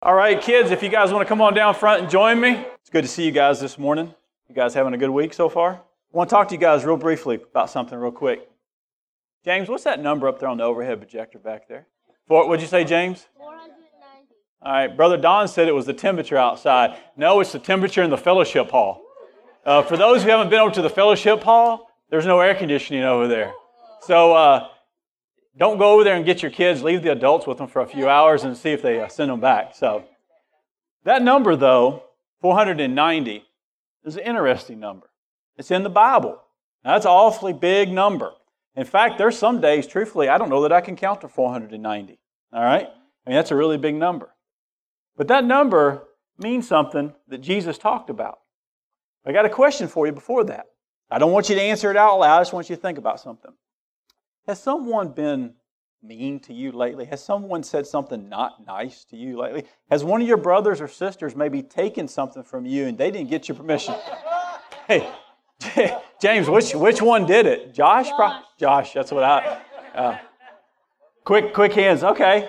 All right, kids, if you guys want to come on down front and join me. It's good to see you guys this morning. You guys having a good week so far? I want to talk to you guys real briefly about something real quick. James, what's that number up there on the overhead projector back there? What'd you say, James? 490. All right, Brother Don said it was the temperature outside. No, it's the temperature in the fellowship hall. For those who haven't been over to the fellowship hall, there's no air conditioning over there. So don't go over there and get your kids. Leave the adults with them for a few hours and see if they send them back. So that number, though, 490, is an interesting number. It's in the Bible. Now, that's an awfully big number. In fact, there's some days, truthfully, I don't know that I can count to 490. All right? I mean, that's a really big number. But that number means something that Jesus talked about. I got a question for you before that. I don't want you to answer it out loud. I just want you to think about something. Has someone been mean to you lately? Has someone said something not nice to you lately? Has one of your brothers or sisters maybe taken something from you and they didn't get your permission? Hey, James, which one did it? Josh? Josh, that's what I... Quick hands. Okay.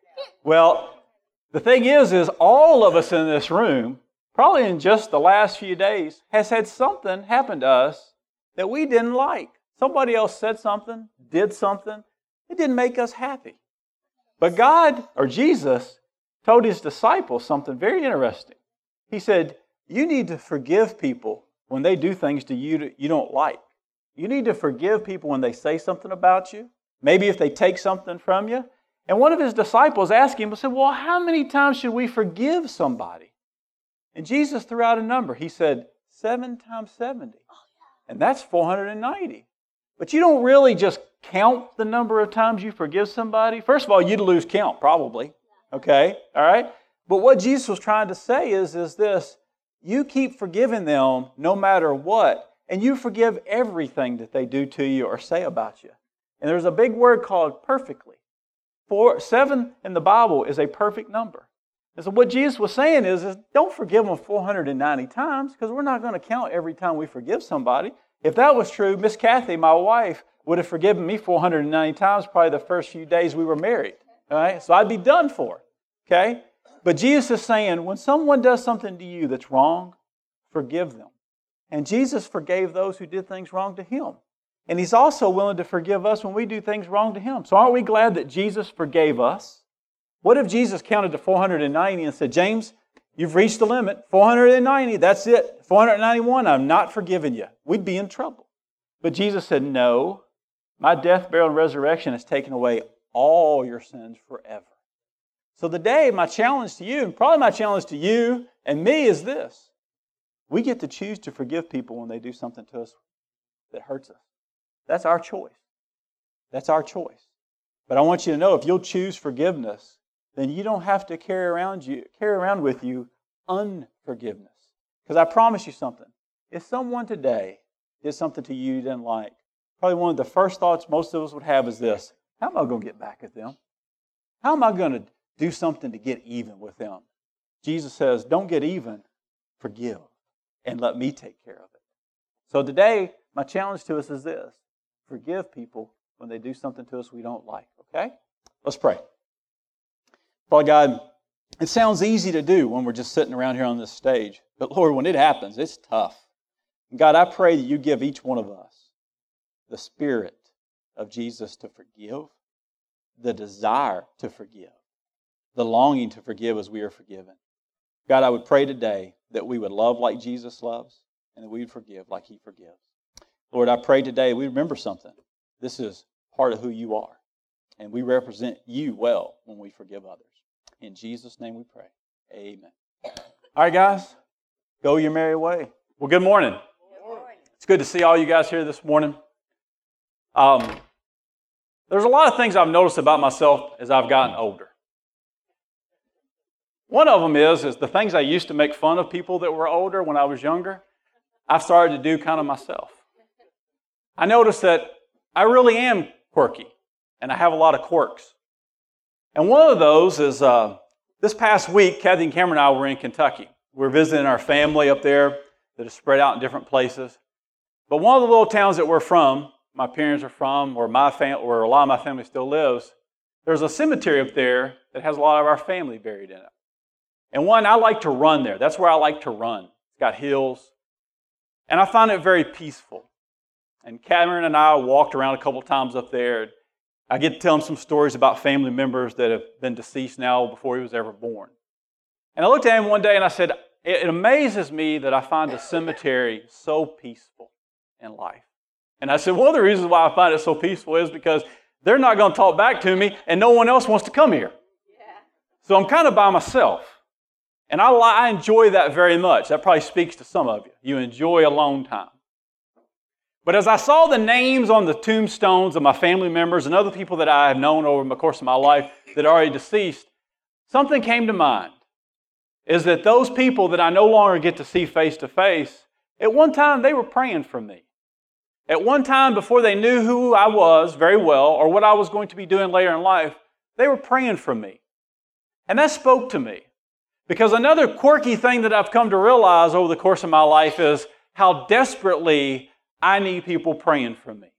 Well, the thing is all of us in this room, probably in just the last few days, has had something happen to us that we didn't like. Somebody else said something, did something. It didn't make us happy. But God, or Jesus, told His disciples something very interesting. He said, you need to forgive people when they do things to you that you don't like. You need to forgive people when they say something about you. Maybe if they take something from you. And one of His disciples asked Him, said, well, how many times should we forgive somebody? And Jesus threw out a number. He said, 7 times 70. And that's 490. But you don't really just count the number of times you forgive somebody. First of all, you'd lose count, probably. Okay? All right? But what Jesus was trying to say is this. You keep forgiving them no matter what. And you forgive everything that they do to you or say about you. And there's a big word called perfectly. 7 in the Bible is a perfect number. And so what Jesus was saying is don't forgive them 490 times because we're not going to count every time we forgive somebody. If that was true, Miss Kathy, my wife, would have forgiven me 490 times probably the first few days we were married. All right? So I'd be done for. Okay? But Jesus is saying when someone does something to you that's wrong, forgive them. And Jesus forgave those who did things wrong to Him. And He's also willing to forgive us when we do things wrong to Him. So aren't we glad that Jesus forgave us? What if Jesus counted to 490 and said, James, you've reached the limit. 490, that's it. 491, I'm not forgiving you. We'd be in trouble. But Jesus said, no, my death, burial, and resurrection has taken away all your sins forever. So today, my challenge to you, and probably my challenge to you and me is this. We get to choose to forgive people when they do something to us that hurts us. That's our choice. That's our choice. But I want you to know, if you'll choose forgiveness, then you don't have to carry around with you unforgiveness. Because I promise you something. If someone today did something to you you didn't like, probably one of the first thoughts most of us would have is this. How am I going to get back at them? How am I going to do something to get even with them? Jesus says, don't get even, forgive, and let me take care of it. So today, my challenge to us is this. Forgive people when they do something to us we don't like, okay? Let's pray. Father God, it sounds easy to do when we're just sitting around here on this stage. But Lord, when it happens, it's tough. And God, I pray that you give each one of us the Spirit of Jesus to forgive, the desire to forgive, the longing to forgive as we are forgiven. God, I would pray today that we would love like Jesus loves and that we would forgive like He forgives. Lord, I pray today we remember something. This is part of who you are. And we represent you well when we forgive others. In Jesus' name we pray. Amen. All right, guys. Go your merry way. Well, good morning. It's good to see all you guys here this morning. There's a lot of things I've noticed about myself as I've gotten older. One of them is the things I used to make fun of people that were older when I was younger, I've started to do kind of myself. I noticed that I really am quirky, and I have a lot of quirks. And one of those is this past week, Kathy and Cameron and I were in Kentucky. We're visiting our family up there that is spread out in different places. But one of the little towns that we're from, my parents are from, where a lot of my family still lives, there's a cemetery up there that has a lot of our family buried in it. And one, I like to run there. That's where I like to run. It's got hills. And I find it very peaceful. And Cameron and I walked around a couple times up there. I get to tell him some stories about family members that have been deceased now before he was ever born. And I looked at him one day and I said, it amazes me that I find a cemetery so peaceful in life. And I said, one of the reasons why I find it so peaceful is because they're not going to talk back to me and no one else wants to come here. Yeah. So I'm kind of by myself. And I enjoy that very much. That probably speaks to some of you. You enjoy alone time. But as I saw the names on the tombstones of my family members and other people that I have known over the course of my life that are already deceased, something came to mind. Is that those people that I no longer get to see face to face, at one time they were praying for me. At one time, before they knew who I was very well or what I was going to be doing later in life, they were praying for me. And that spoke to me. Because another quirky thing that I've come to realize over the course of my life is how desperately I need people praying for me.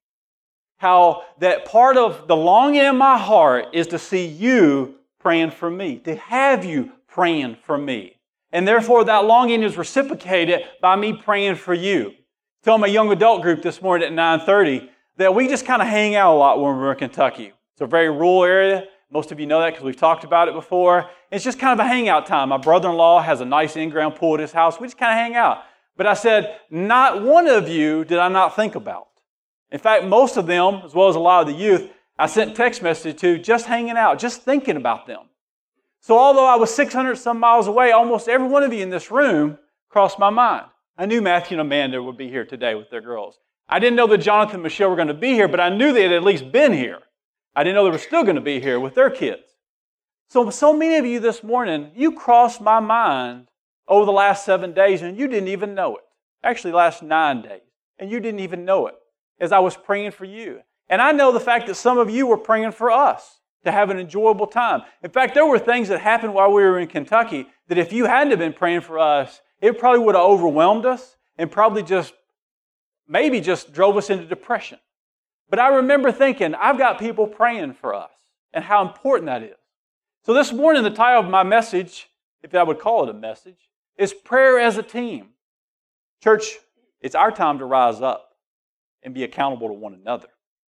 How that part of the longing in my heart is to see you praying for me, to have you praying for me. And therefore that longing is reciprocated by me praying for you. Tell my young adult group this morning at 9:30 that we just kind of hang out a lot when we're in Kentucky. It's a very rural area. Most of you know that because we've talked about it before. It's just kind of a hangout time. My brother-in-law has a nice in-ground pool at his house. We just kind of hang out. But I said, not one of you did I not think about. In fact, most of them, as well as a lot of the youth, I sent text messages to just hanging out, just thinking about them. So although I was 600 some miles away, almost every one of you in this room crossed my mind. I knew Matthew and Amanda would be here today with their girls. I didn't know that Jonathan and Michelle were going to be here, but I knew they had at least been here. I didn't know they were still going to be here with their kids. So many of you this morning, you crossed my mind over the last 7 days and you didn't even know it. Actually, last 9 days. And you didn't even know it as I was praying for you. And I know the fact that some of you were praying for us to have an enjoyable time. In fact, there were things that happened while we were in Kentucky that if you hadn't have been praying for us, it probably would have overwhelmed us and probably maybe just drove us into depression. But I remember thinking, I've got people praying for us and how important that is. So this morning, the title of my message, if I would call it a message, is Prayer as a Team. Church, it's our time to rise up and be accountable to one another.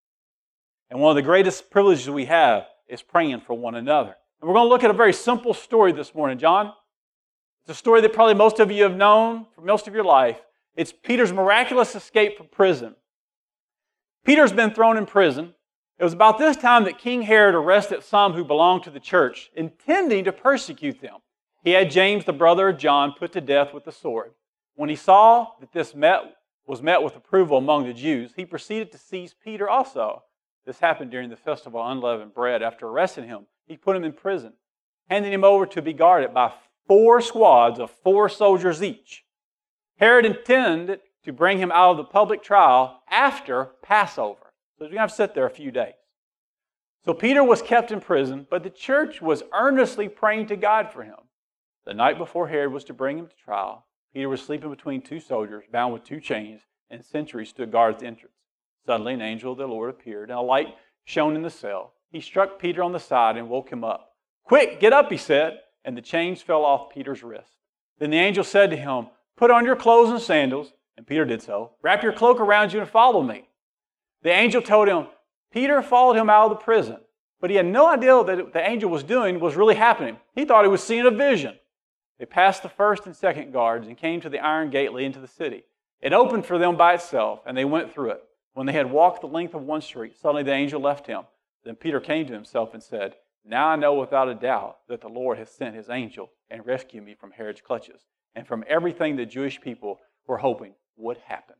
And one of the greatest privileges we have is praying for one another. And we're going to look at a very simple story this morning, John. It's a story that probably most of you have known for most of your life. It's Peter's miraculous escape from prison. Peter's been thrown in prison. It was about this time that King Herod arrested some who belonged to the church, intending to persecute them. He had James, the brother of John, put to death with the sword. When he saw that this was met with approval among the Jews, he proceeded to seize Peter also. This happened during the festival of unleavened bread. After arresting him, he put him in prison, handing him over to be guarded by 4 squads of 4 soldiers each. Herod intended to bring him out of the public trial after Passover. So he's going to have to sit there a few days. So Peter was kept in prison, but the church was earnestly praying to God for him. The night before Herod was to bring him to trial, Peter was sleeping between 2 soldiers, bound with 2 chains, and sentries stood guard at the entrance. Suddenly an angel of the Lord appeared, and a light shone in the cell. He struck Peter on the side and woke him up. "Quick, get up," he said, and the chains fell off Peter's wrist. Then the angel said to him, "Put on your clothes and sandals," and Peter did so. "Wrap your cloak around you and follow me." The angel told him. Peter followed him out of the prison, but he had no idea that what the angel was doing was really happening. He thought he was seeing a vision. They passed the first and second guards and came to the iron gate leading into the city. It opened for them by itself, and they went through it. When they had walked the length of one street, suddenly the angel left him. Then Peter came to himself and said, "Now I know without a doubt that the Lord has sent his angel and rescued me from Herod's clutches and from everything the Jewish people were hoping would happen."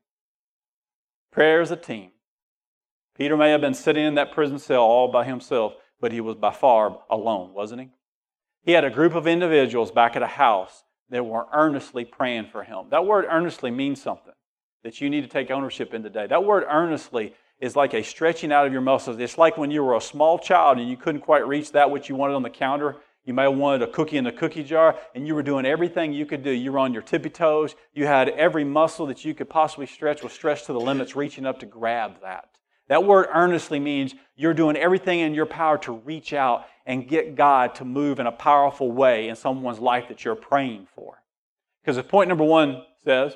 Prayer as a team. Peter may have been sitting in that prison cell all by himself, but he was by far alone, wasn't he? He had a group of individuals back at a house that were earnestly praying for him. That word earnestly means something that you need to take ownership in today. That word earnestly is like a stretching out of your muscles. It's like when you were a small child and you couldn't quite reach that which you wanted on the counter. You may have wanted a cookie in the cookie jar, and you were doing everything you could do. You were on your tippy toes. You had every muscle that you could possibly stretch was stretched to the limits, reaching up to grab that. That word earnestly means you're doing everything in your power to reach out and get God to move in a powerful way in someone's life that you're praying for. Because as point number 1 says,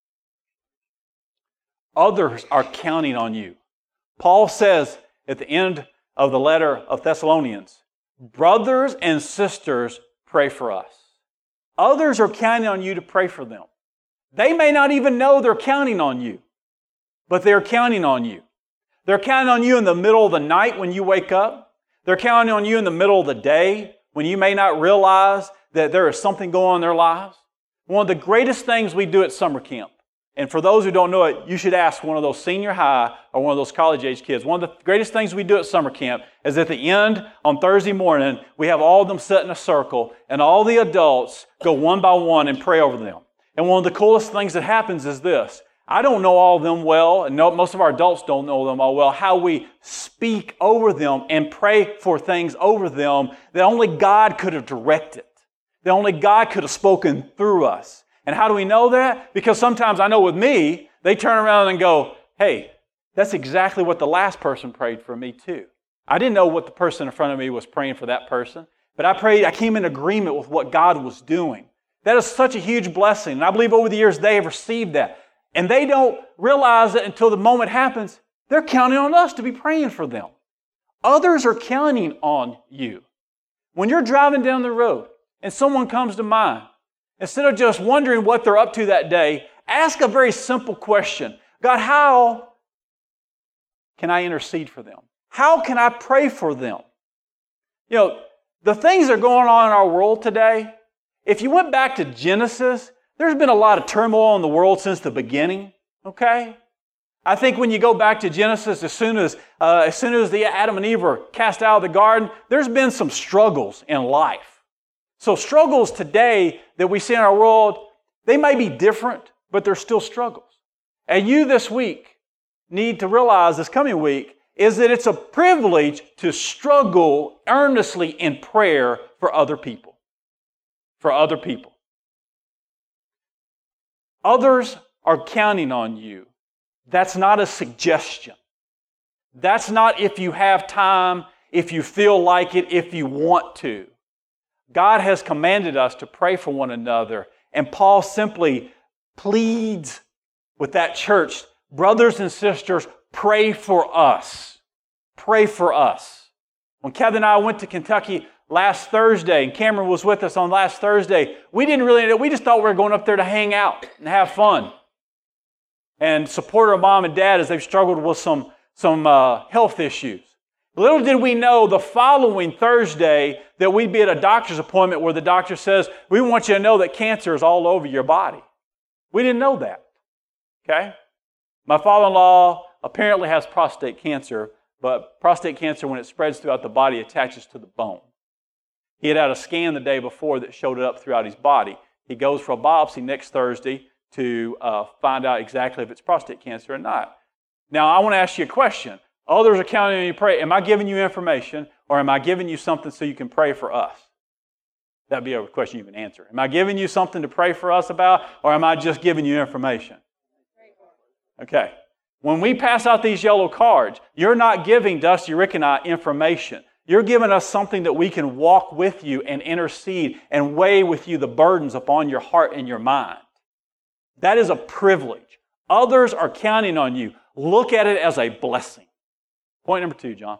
others are counting on you. Paul says at the end of the letter of Thessalonians, brothers and sisters, pray for us. Others are counting on you to pray for them. They may not even know they're counting on you, but they're counting on you. They're counting on you in the middle of the night when you wake up. They're counting on you in the middle of the day when you may not realize that there is something going on in their lives. One of the greatest things we do at summer camp, and for those who don't know it, you should ask one of those senior high or one of those college-age kids. One of the greatest things we do at summer camp is at the end, on Thursday morning, we have all of them sit in a circle, and all the adults go one by one and pray over them. And one of the coolest things that happens is this. I don't know all of them well, and most of our adults don't know them all well, how we speak over them and pray for things over them that only God could have directed, that only God could have spoken through us. And how do we know that? Because sometimes I know with me, they turn around and go, hey, that's exactly what the last person prayed for me too. I didn't know what the person in front of me was praying for that person, but I came in agreement with what God was doing. That is such a huge blessing. And I believe over the years they have received that. And they don't realize it until the moment happens. They're counting on us to be praying for them. Others are counting on you. When you're driving down the road and someone comes to mind, instead of just wondering what they're up to that day, ask a very simple question. God, how can I intercede for them? How can I pray for them? You know, the things that are going on in our world today, if you went back to Genesis, there's been a lot of turmoil in the world since the beginning, okay? I think when you go back to Genesis, as soon as the Adam and Eve were cast out of the garden, there's been some struggles in life. So struggles today that we see in our world, they may be different, but they're still struggles. And you this week need to realize, this coming week, is that it's a privilege to struggle earnestly in prayer for other people. For other people. Others are counting on you. That's not a suggestion. That's not if you have time, if you feel like it, if you want to. God has commanded us to pray for one another, and Paul simply pleads with that church, brothers and sisters, pray for us. Pray for us. When Kevin and I went to Kentucky last Thursday, and Cameron was with us on last Thursday, we just thought we were going up there to hang out and have fun and support our mom and dad as they've struggled with some health issues. Little did we know the following Thursday that we'd be at a doctor's appointment where the doctor says, we want you to know that cancer is all over your body. We didn't know that, okay? My father-in-law apparently has prostate cancer, but prostate cancer, when it spreads throughout the body, attaches to the bone. He had a scan the day before that showed it up throughout his body. He goes for a biopsy next Thursday to find out exactly if it's prostate cancer or not. Now, I want to ask you a question. Others are counting on you to pray. Am I giving you information, or am I giving you something so you can pray for us? That'd be a question you can answer. Am I giving you something to pray for us about, or am I just giving you information? Okay. When we pass out these yellow cards, you're not giving Dusty, Rick, and I information. You're giving us something that we can walk with you and intercede and weigh with you the burdens upon your heart and your mind. That is a privilege. Others are counting on you. Look at it as a blessing. Point number 2, John.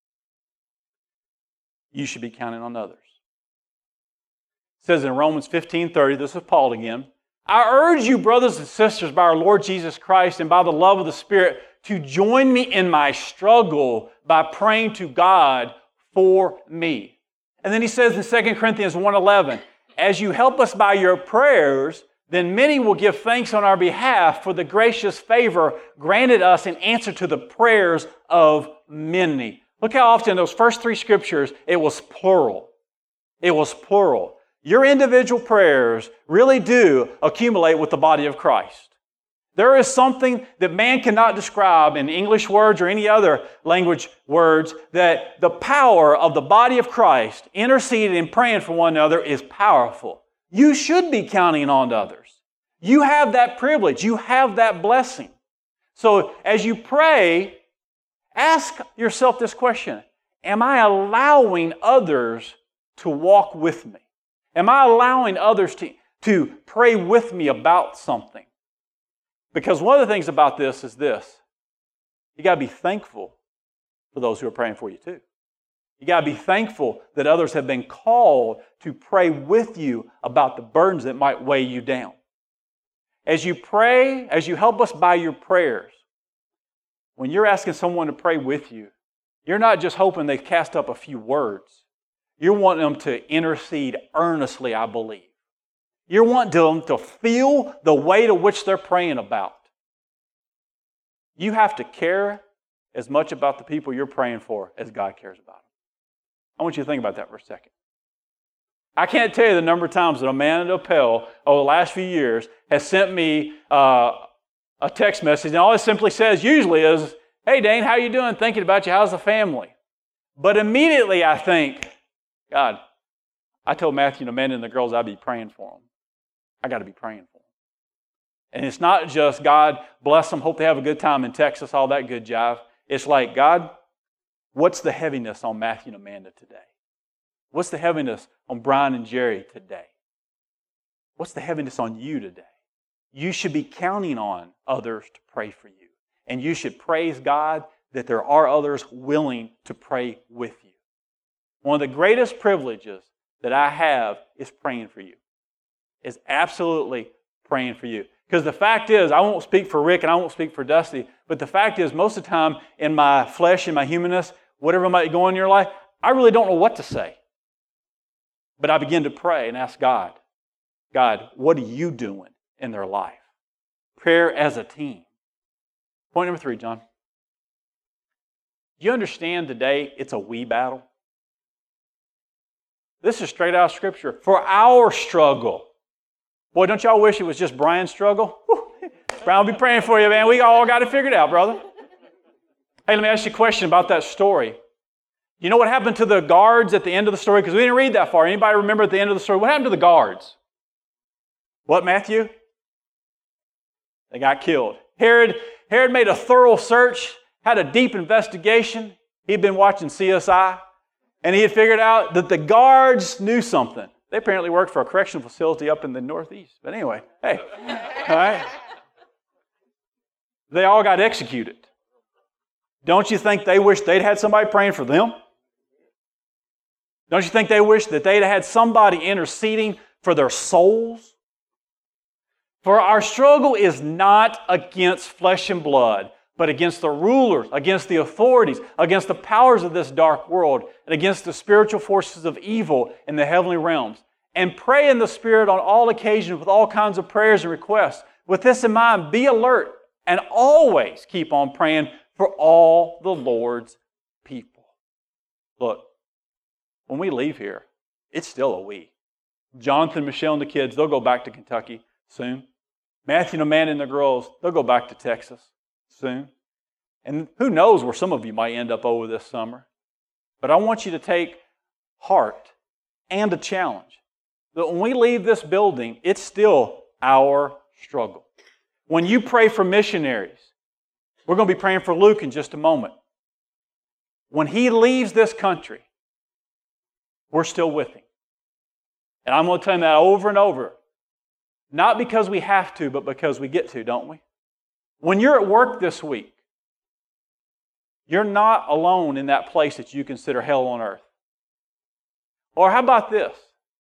You should be counting on others. It says in Romans 15:30, this is Paul again, I urge you, brothers and sisters, by our Lord Jesus Christ and by the love of the Spirit, to join me in my struggle by praying to God for me. And then he says in 2 Corinthians 1:11, as you help us by your prayers, then many will give thanks on our behalf for the gracious favor granted us in answer to the prayers of many. Look how often in those first 3 scriptures, it was plural. It was plural. Your individual prayers really do accumulate with the body of Christ. There is something that man cannot describe in English words or any other language words, that the power of the body of Christ interceding and praying for one another is powerful. You should be counting on others. You have that privilege. You have that blessing. So as you pray, ask yourself this question. am I allowing others to walk with me? Am I allowing others to pray with me about something? Because one of the things about this is this. You got to be thankful for those who are praying for you too. You got to be thankful that others have been called to pray with you about the burdens that might weigh you down. As you pray, as you help us by your prayers, when you're asking someone to pray with you, you're not just hoping they cast up a few words. You're wanting them to intercede earnestly, I believe. You're wanting them to feel the weight of which they're praying about. You have to care as much about the people you're praying for as God cares about them. I want you to think about that for a second. I can't tell you the number of times that a man at Appel over the last few years has sent me a text message, and all it simply says usually is, "Hey, Dane, how you doing? Thinking about you. How's the family?" But immediately I think, God, I told Matthew and Amanda and the girls I'd be praying for them. I got to be praying for them. And it's not just, God, bless them, hope they have a good time in Texas, all that good jive. It's like, God, what's the heaviness on Matthew and Amanda today? What's the heaviness on Brian and Jerry today? What's the heaviness on you today? You should be counting on others to pray for you. And you should praise God that there are others willing to pray with you. One of the greatest privileges that I have is praying for you. Is absolutely praying for you. Because the fact is, I won't speak for Rick and I won't speak for Dusty, but the fact is, most of the time in my flesh and my humanness, whatever might go on in your life, I really don't know what to say. But I begin to pray and ask God, God, what are you doing in their life? Prayer as a team. Point number 3, John. Do you understand today it's a we battle? This is straight out of Scripture. For our struggle. Boy, don't y'all wish it was just Brian's struggle? Whew. Brian will be praying for you, man. We all got it figured out, brother. Hey, let me ask you a question about that story. You know what happened to the guards at the end of the story? Because we didn't read that far. Anybody remember at the end of the story? What happened to the guards? What, Matthew? They got killed. Herod made a thorough search, had a deep investigation. He'd been watching CSI, and he had figured out that the guards knew something. They apparently worked for a correctional facility up in the Northeast. But anyway, hey, all right. They all got executed. Don't you think they wish they'd had somebody praying for them? Don't you think they wish that they'd had somebody interceding for their souls? For our struggle is not against flesh and blood, but against the rulers, against the authorities, against the powers of this dark world, and against the spiritual forces of evil in the heavenly realms. And pray in the Spirit on all occasions with all kinds of prayers and requests. With this in mind, be alert and always keep on praying for all the Lord's people. Look, when we leave here, it's still a we. Jonathan, Michelle, and the kids, they'll go back to Kentucky soon. Matthew and Amanda and the girls, they'll go back to Texas soon. And who knows where some of you might end up over this summer. But I want you to take heart and a challenge. That when we leave this building, it's still our struggle. When you pray for missionaries, we're going to be praying for Luke in just a moment. When he leaves this country, we're still with him. And I'm going to tell him that over and over. Not because we have to, but because we get to, don't we? When you're at work this week, you're not alone in that place that you consider hell on earth. Or how about this?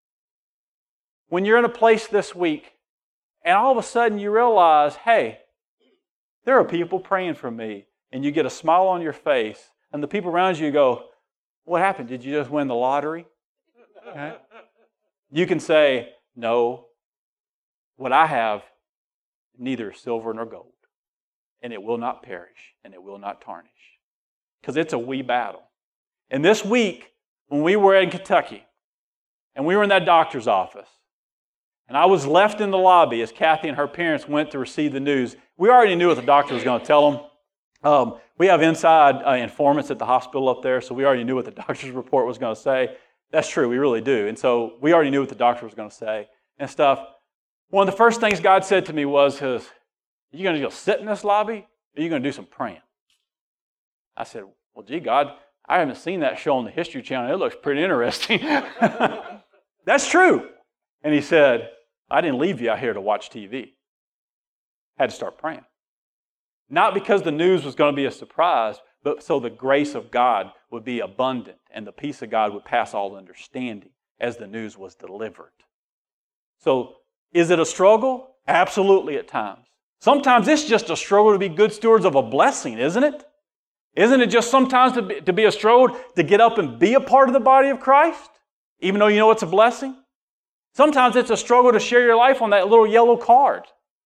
When you're in a place this week, and all of a sudden you realize, hey, there are people praying for me, and you get a smile on your face, and the people around you go, what happened? Did you just win the lottery? Okay. You can say, no, what I have, neither is silver nor gold, and it will not perish, and it will not tarnish. Because it's a we battle. And this week, when we were in Kentucky, and we were in that doctor's office, and I was left in the lobby as Kathy and her parents went to receive the news. We already knew what the doctor was going to tell them. We have inside informants at the hospital up there, so we already knew what the doctor's report was going to say. That's true, we really do. And so we already knew what the doctor was going to say and stuff. One of the first things God said to me was, are you going to go sit in this lobby, or are you going to do some praying? I said, well, gee, God, I haven't seen that show on the History Channel. It looks pretty interesting. That's true. And he said, I didn't leave you out here to watch TV. Had to start praying. Not because the news was going to be a surprise, but so the grace of God would be abundant and the peace of God would pass all understanding as the news was delivered. So, is it a struggle? Absolutely at times. Sometimes it's just a struggle to be good stewards of a blessing, isn't it? Isn't it just sometimes to be a struggle to get up and be a part of the body of Christ, even though you know it's a blessing? Sometimes it's a struggle to share your life on that little yellow card.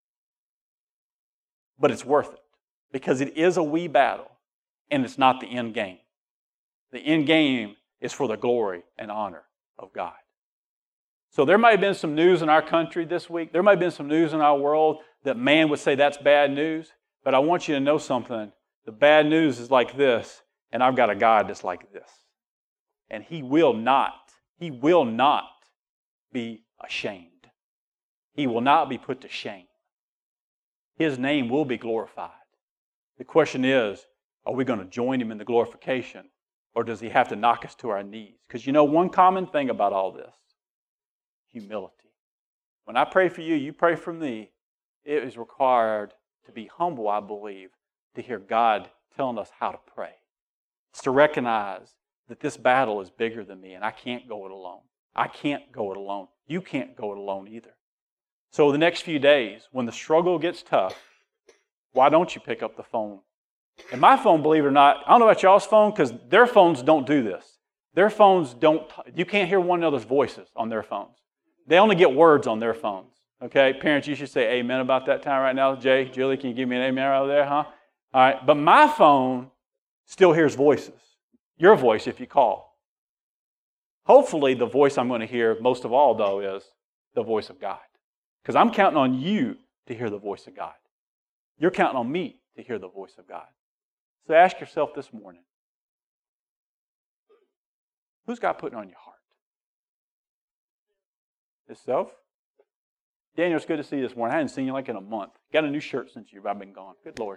But it's worth it because it is a wee battle and it's not the end game. The end game is for the glory and honor of God. So there might have been some news in our country this week. There might have been some news in our world that man would say that's bad news. But I want you to know something. The bad news is like this, and I've got a God that's like this. And He will not be ashamed. He will not be put to shame. His name will be glorified. The question is, are we going to join Him in the glorification, or does He have to knock us to our knees? Because you know one common thing about all this, humility. When I pray for you, you pray for me, it is required to be humble, I believe, to hear God telling us how to pray. It's to recognize that this battle is bigger than me and I can't go it alone. I can't go it alone. You can't go it alone either. So the next few days, when the struggle gets tough, why don't you pick up the phone? And my phone, believe it or not, I don't know about y'all's phone because their phones don't do this. Their phones don't, you can't hear one another's voices on their phones. They only get words on their phones. Okay, parents, you should say amen about that time right now. Jay, Julie, can you give me an amen right over there, huh? All right, but my phone still hears voices. Your voice if you call. Hopefully the voice I'm going to hear most of all, though, is the voice of God. Because I'm counting on you to hear the voice of God. You're counting on me to hear the voice of God. So ask yourself this morning, who's God putting on your heart? Yourself? Daniel, it's good to see you this morning. I hadn't seen you like in a month. Got a new shirt since I've been gone. Good Lord.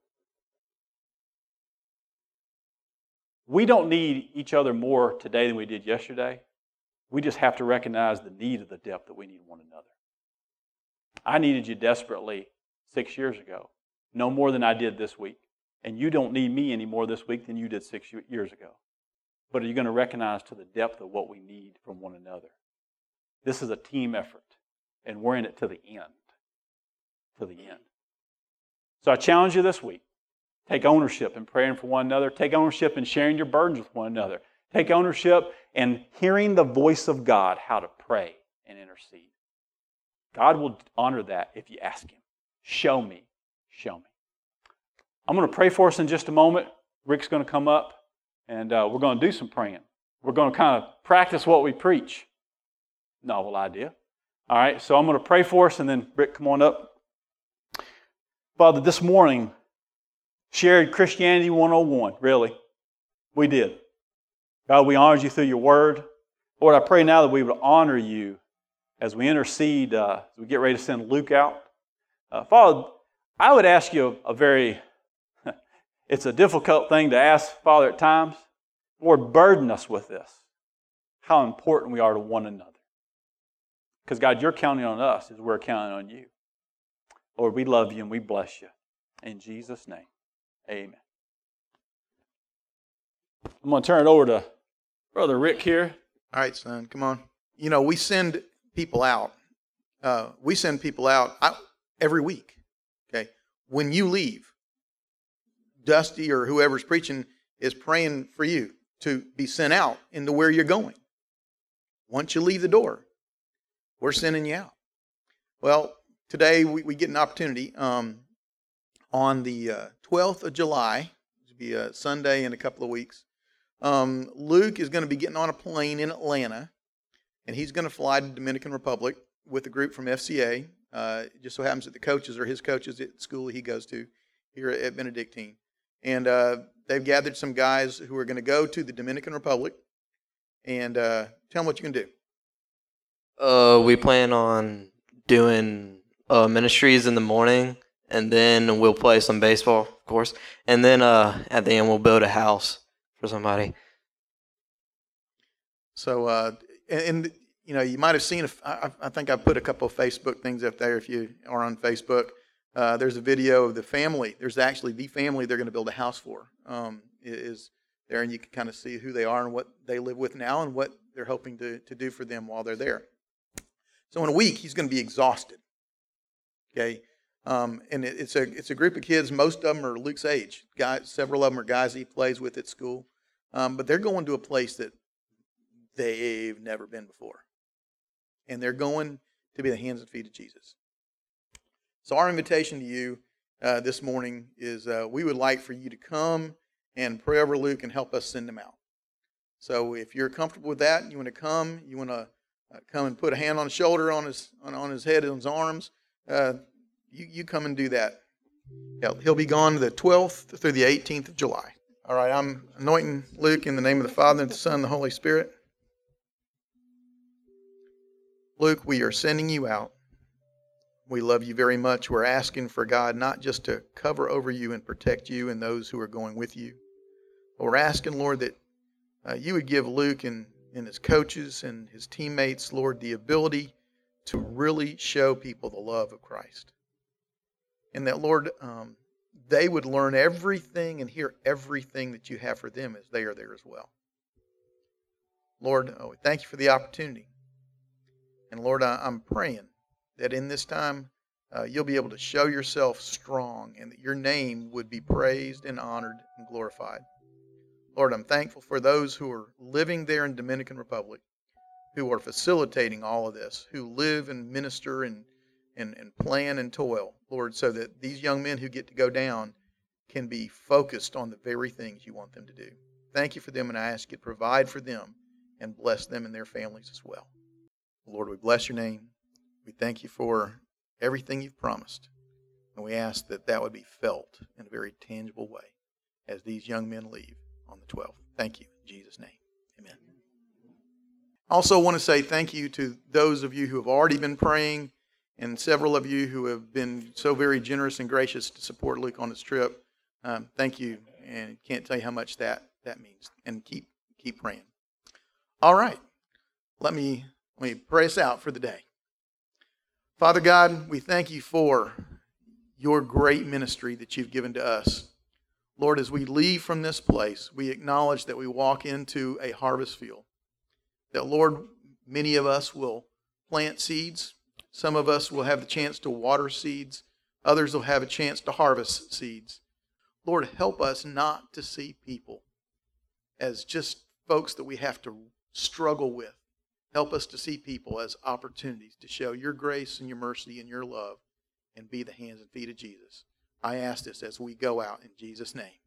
We don't need each other more today than we did yesterday. We just have to recognize the need of the depth that we need one another. I needed you desperately 6 years ago, no more than I did this week. And you don't need me any more this week than you did 6 years ago. But are you going to recognize to the depth of what we need from one another? This is a team effort, and we're in it to the end. To the end. So I challenge you this week. Take ownership in praying for one another. Take ownership in sharing your burdens with one another. Take ownership in hearing the voice of God, how to pray and intercede. God will honor that if you ask Him. Show me. Show me. I'm going to pray for us in just a moment. Rick's going to come up, and we're going to do some praying. We're going to kind of practice what we preach. Novel idea. All right, so I'm going to pray for us, and then Rick, come on up. Father, this morning, shared Christianity 101, really. We did. God, we honored you through your word. Lord, I pray now that we would honor you as we intercede, as we get ready to send Luke out. Father, I would ask you a very, it's a difficult thing to ask, Father, at times. Lord, burden us with this, how important we are to one another. Because, God, you're counting on us as we're counting on you. Lord, we love you and we bless you. In Jesus' name, amen. I'm going to turn it over to Brother Rick here. All right, son, come on. You know, we send people out. Every week, okay? When you leave, Dusty or whoever's preaching is praying for you to be sent out into where you're going. Once you leave the door, we're sending you out. Well, today we get an opportunity on the 12th of July, which will be a Sunday in a couple of weeks. Luke is going to be getting on a plane in Atlanta, and he's going to fly to the Dominican Republic with a group from FCA. It just so happens that the coaches are his coaches at the school he goes to here at Benedictine. And they've gathered some guys who are going to go to the Dominican Republic. And tell them what you can do. We plan on doing ministries in the morning, and then we'll play some baseball, of course. And then at the end, we'll build a house for somebody. So, and you know, you might have seen, I think I put a couple of Facebook things up there if you are on Facebook. There's a video of the family. There's actually the family they're going to build a house for. Is there, and you can kind of see who they are and what they live with now and what they're hoping to do for them while they're there. So in a week, he's going to be exhausted. Okay, and it's a group of kids. Most of them are Luke's age. Several of them are guys he plays with at school, but they're going to a place that they've never been before, and they're going to be the hands and feet of Jesus. So our invitation to you this morning is we would like for you to come and pray over Luke and help us send him out. So if you're comfortable with that, you want to come, come and put a hand on his shoulder, on his head, and his arms, you come and do that. He'll be gone the 12th through the 18th of July. All right, I'm anointing Luke in the name of the Father, and the Son, and the Holy Spirit. Luke, we are sending you out. We love you very much. We're asking for God not just to cover over you and protect you and those who are going with you, but we're asking, Lord, that you would give Luke and his coaches and his teammates, Lord, the ability to really show people the love of Christ. And that, Lord, they would learn everything and hear everything that you have for them as they are there as well. Lord, we thank you for the opportunity. And Lord, I'm praying that in this time you'll be able to show yourself strong and that your name would be praised and honored and glorified. Lord, I'm thankful for those who are living there in Dominican Republic, who are facilitating all of this, who live and minister and plan and toil, Lord, so that these young men who get to go down can be focused on the very things you want them to do. Thank you for them, and I ask you to provide for them and bless them and their families as well. Lord, we bless your name. We thank you for everything you've promised, and we ask that that would be felt in a very tangible way as these young men leave on the 12th. Thank you. In Jesus' name, amen. I also want to say thank you to those of you who have already been praying and several of you who have been so very generous and gracious to support Luke on his trip. Thank you, and can't tell you how much that means. And keep praying. All right, let me pray us out for the day. Father God, we thank you for your great ministry that you've given to us. Lord, as we leave from this place, we acknowledge that we walk into a harvest field. That, Lord, many of us will plant seeds. Some of us will have the chance to water seeds. Others will have a chance to harvest seeds. Lord, help us not to see people as just folks that we have to struggle with. Help us to see people as opportunities to show your grace and your mercy and your love and be the hands and feet of Jesus. I ask this as we go out in Jesus' name.